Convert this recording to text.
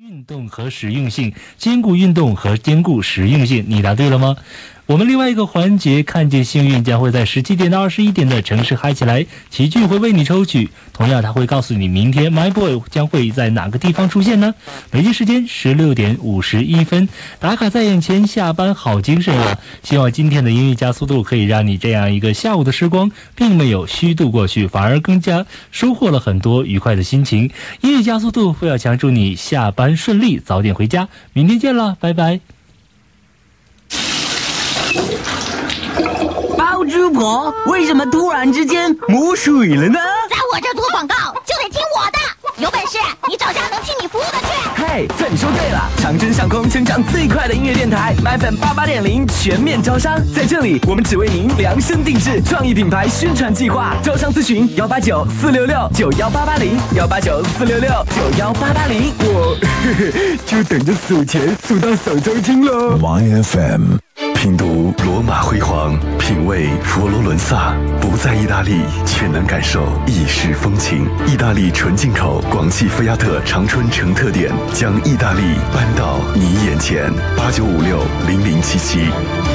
运动和实用性，兼顾运动和兼顾实用性，你答对了吗？我们另外一个环节看见幸运将会在17点到21点的城市嗨起来，齐聚会为你抽取，同样他会告诉你明天 MyBoy 将会在哪个地方出现呢？北京时间16点51分，打卡在眼前，下班好精神啊！希望今天的音乐加速度可以让你这样一个下午的时光并没有虚度过去，反而更加收获了很多愉快的心情。音乐加速度付小强祝你下班顺利，早点回家，明天见了，拜拜。 包租婆为什么突然之间没水了呢？ 在我这做广告就得听我的，有本事你找家能替你服务的去。 嘿，算你说对了，长征上空成长最快的音乐电台 MyFM88.0 全面招商，在这里我们只为您量身定制创意品牌宣传计划，招商咨询189-466-91880，189-466-91880，我就等着数钱数到手抽筋咯。 MyFM。品读罗马辉煌，品味佛罗伦萨，不在意大利却能感受意式风情。意大利纯进口广汽菲亚特长春城特点，将意大利搬到你眼前。89560077。